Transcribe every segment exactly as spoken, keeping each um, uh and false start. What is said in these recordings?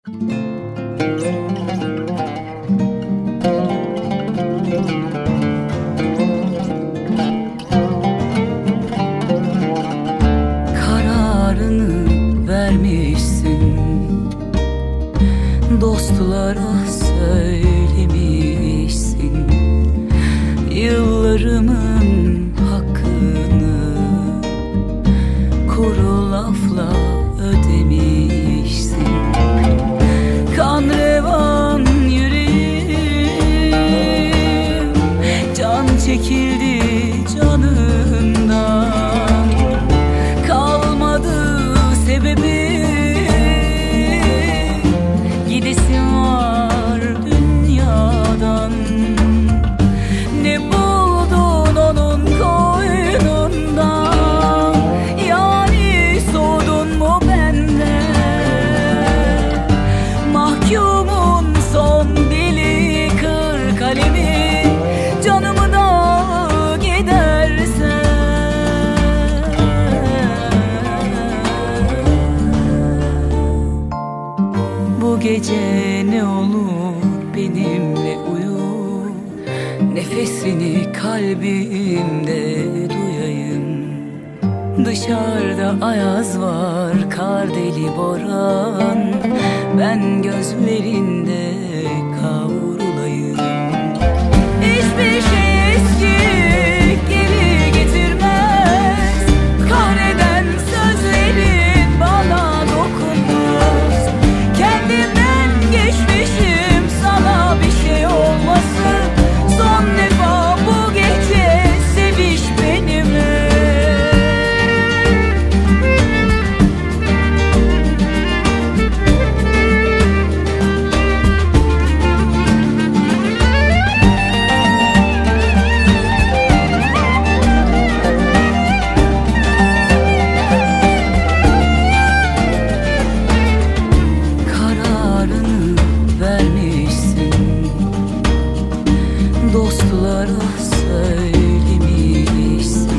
Kararını vermişsin, dostlara söylemişsin, yıllarımın hakkını kuru lafla ödemişsin. Kan revan yüreğim, can çekildi canından, kalmadı sebebi, gidesim var dünyadan. Ne buldun onun koynundan, yani soğudun mu benden? Mahkumun son dili kır kalemi, canımı da gidersen. Bu gece ne olur benimle uyu, nefesini kalbimde duyayım. Dışarıda ayaz var, kar deli boran, ben gözlerinde kavrulayım. Hiçbir şey eski geri getirmez, kahreden sözlerin bana dokunmaz. Kendimden geçmişim, sana bir şey olmasın. Son defa bu gece seviş benimle. Kararını vermişsin, dostlara söylemişsin,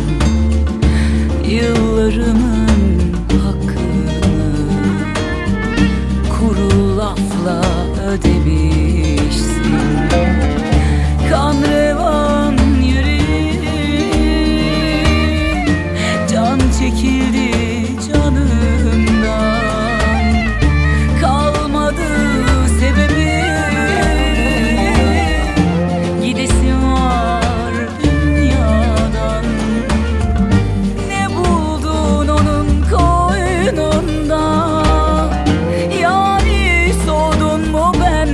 yıllarımın hakkını kuru lafla ödemişsin. Kan revan yüreğim, can çekildi canımdan, kalmadı sebebi, gidesim var dünyadan. Ne buldun onun koynundan, yani soğudun mu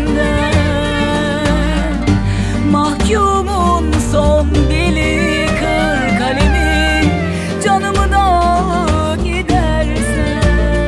benden? Mahkumun son dili kır kalemi, canımı da gidersen.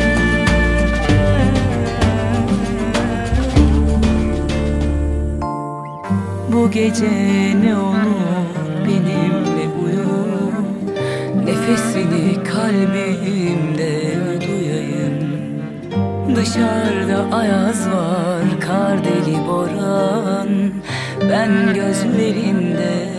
Bu gece ne olur benimle uyu, nefesini kalbimde duyayım. Dışarıda ayaz var, kar deli boran, ben gözlerinde